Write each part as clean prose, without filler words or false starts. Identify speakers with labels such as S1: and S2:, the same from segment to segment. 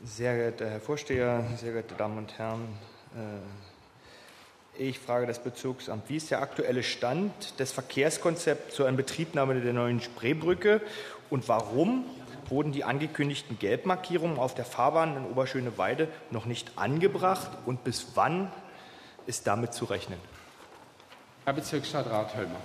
S1: Sehr geehrter Herr Vorsteher, sehr geehrte Damen und Herren, ich frage das Bezirksamt, wie ist der aktuelle Stand des Verkehrskonzepts zur Inbetriebnahme der neuen Spreebrücke und warum wurden die angekündigten Gelbmarkierungen auf der Fahrbahn in Oberschöneweide noch nicht angebracht und bis wann ist damit zu rechnen?
S2: Herr Bezirksstadtrat Höllmer.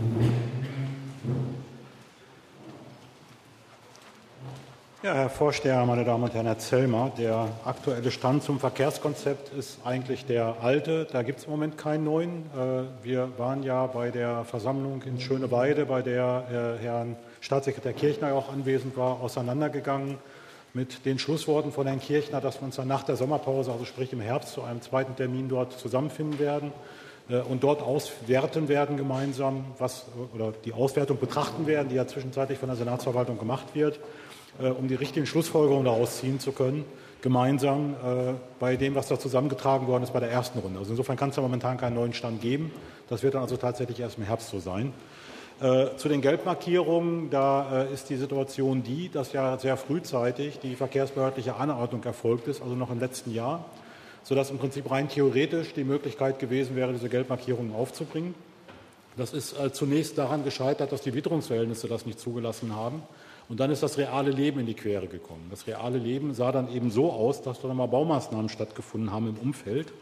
S3: Ja, Herr Vorsteher, meine Damen und Herren, Herr Zellmer, der aktuelle Stand zum Verkehrskonzept ist eigentlich der alte. Da gibt es im Moment keinen neuen. Wir waren ja bei der Versammlung in Schöneweide, bei der Herrn Staatssekretär Kirchner auch anwesend war, auseinandergegangen mit den Schlussworten von Herrn Kirchner, dass wir uns dann nach der Sommerpause, also sprich im Herbst, zu einem zweiten Termin dort zusammenfinden werden und dort auswerten werden gemeinsam, oder die Auswertung betrachten werden, die ja zwischenzeitlich von der Senatsverwaltung gemacht wird, um die richtigen Schlussfolgerungen daraus ziehen zu können, gemeinsam bei dem, was da zusammengetragen worden ist bei der ersten Runde. Also insofern kann es ja momentan keinen neuen Stand geben. Das wird dann also tatsächlich erst im Herbst so sein. Zu den Gelbmarkierungen, da ist die Situation die, dass ja sehr frühzeitig die verkehrsbehördliche Anordnung erfolgt ist, also noch im letzten Jahr, sodass im Prinzip rein theoretisch die Möglichkeit gewesen wäre, diese Gelbmarkierungen aufzubringen. Das ist zunächst daran gescheitert, dass die Witterungsverhältnisse das nicht zugelassen haben. Und dann ist das reale Leben in die Quere gekommen. Das reale Leben sah dann eben so aus, dass dort einmal Baumaßnahmen stattgefunden haben im Umfeld.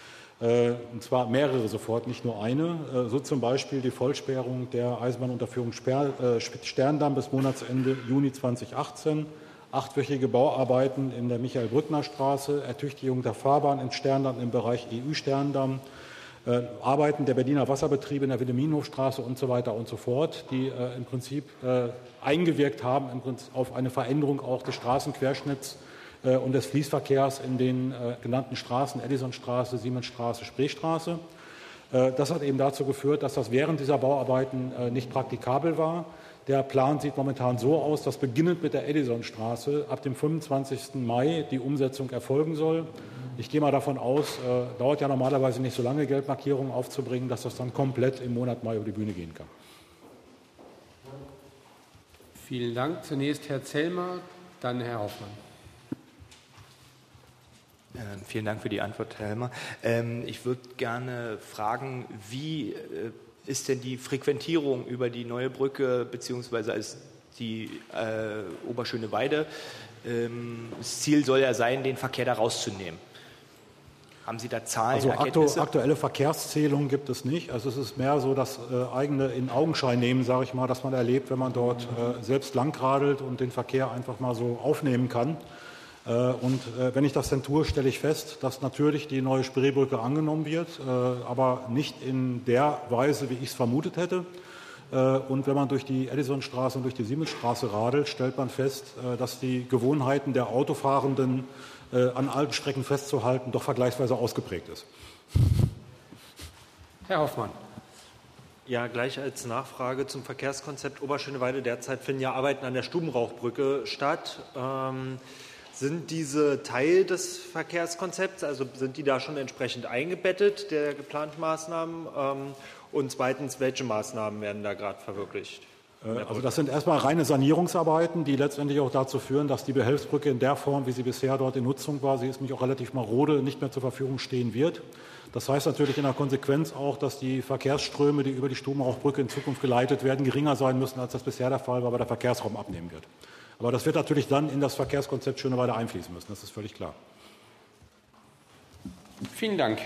S3: Und zwar mehrere sofort, nicht nur eine. So zum Beispiel die Vollsperrung der Eisenbahnunterführung Sterndamm bis Monatsende Juni 2018, 8-wöchige Bauarbeiten in der Michael-Brückner-Straße, Ertüchtigung der Fahrbahn in Sterndamm im Bereich EU-Sterndamm, Arbeiten der Berliner Wasserbetriebe in der Wilhelminhofstraße und so weiter und so fort, die im Prinzip eingewirkt haben auf eine Veränderung auch des Straßenquerschnitts und des Fließverkehrs in den genannten Straßen, Edisonstraße, Siemensstraße, Spreestraße. Das hat eben dazu geführt, dass das während dieser Bauarbeiten nicht praktikabel war. Der Plan sieht momentan so aus, dass beginnend mit der Edisonstraße ab dem 25. Mai die Umsetzung erfolgen soll. Ich gehe mal davon aus, dauert ja normalerweise nicht so lange, Gelbmarkierungen aufzubringen, dass das dann komplett im Monat Mai über die Bühne gehen kann.
S2: Vielen Dank. Zunächst Herr Zellmer, dann Herr Hoffmann.
S1: Vielen Dank für die Antwort, Herr Helmer. Ich würde gerne fragen, wie ist denn die Frequentierung über die neue Brücke beziehungsweise als die Oberschöneweide? Das Ziel soll ja sein, den Verkehr da rauszunehmen. Haben Sie da Zahlen,
S3: also
S1: Erkenntnisse?
S3: Aktuelle Verkehrszählungen gibt es nicht. Also es ist mehr so das eigene in Augenschein nehmen, sage ich mal, dass man erlebt, wenn man dort selbst langradelt und den Verkehr einfach mal so aufnehmen kann. Und wenn ich das denn tue, stelle ich fest, dass natürlich die neue Spreebrücke angenommen wird, aber nicht in der Weise, wie ich es vermutet hätte. Und wenn man durch die Edisonstraße und durch die Siemensstraße radelt, stellt man fest, dass die Gewohnheiten der Autofahrenden an alten Strecken festzuhalten doch vergleichsweise ausgeprägt ist.
S2: Herr Hoffmann.
S4: Ja, gleich als Nachfrage zum Verkehrskonzept Oberschöneweide. Derzeit finden ja Arbeiten an der Stubenrauchbrücke statt. Sind diese Teil des Verkehrskonzepts, also sind die da schon entsprechend eingebettet, der geplanten Maßnahmen? Und zweitens, welche Maßnahmen werden da gerade verwirklicht?
S3: Also das sind erstmal reine Sanierungsarbeiten, die letztendlich auch dazu führen, dass die Behelfsbrücke in der Form, wie sie bisher dort in Nutzung war, sie ist nämlich auch relativ marode, nicht mehr zur Verfügung stehen wird. Das heißt natürlich in der Konsequenz auch, dass die Verkehrsströme, die über die Stubenrauchbrücke in Zukunft geleitet werden, geringer sein müssen, als das bisher der Fall war, weil der Verkehrsraum abnehmen wird. Aber das wird natürlich dann in das Verkehrskonzept Schöneweide einfließen müssen, das ist völlig klar.
S2: Vielen Dank.